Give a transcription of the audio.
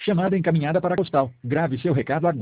Chamada encaminhada para Costal. Grave seu recado agora.